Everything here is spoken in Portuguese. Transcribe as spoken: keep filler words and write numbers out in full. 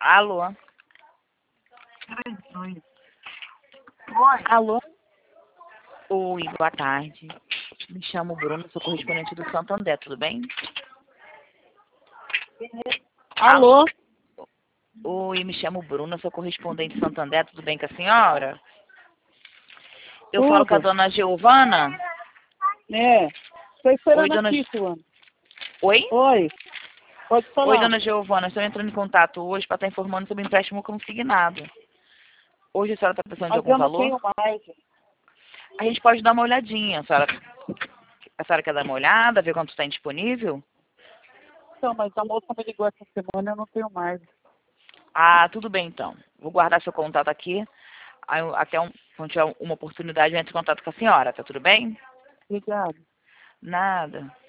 Alô? Oi. Alô? Oi, boa tarde. Me chamo Bruno, sou correspondente do Santander, tudo bem? Alô? Oi, me chamo Bruno, sou correspondente do Santander, tudo bem com a senhora? Eu Tudo. falo com a dona Giovana? É. Estou Oi, esperando dona... aqui, fulano. Oi? Oi. Pode falar. Oi, dona Giovana, estou entrando em contato hoje para estar informando sobre o empréstimo consignado. Hoje a senhora está precisando de Mas algum eu não valor? tenho mais. A gente pode dar uma olhadinha, a senhora, a senhora quer dar uma olhada, ver quanto está indisponível? Então, mas a moça me ligou essa semana, eu não tenho mais. Ah, tudo bem então. Vou guardar seu contato aqui. Aí, até um, quando tiver uma oportunidade, eu entro em contato com a senhora, tá tudo bem? Obrigada. Nada.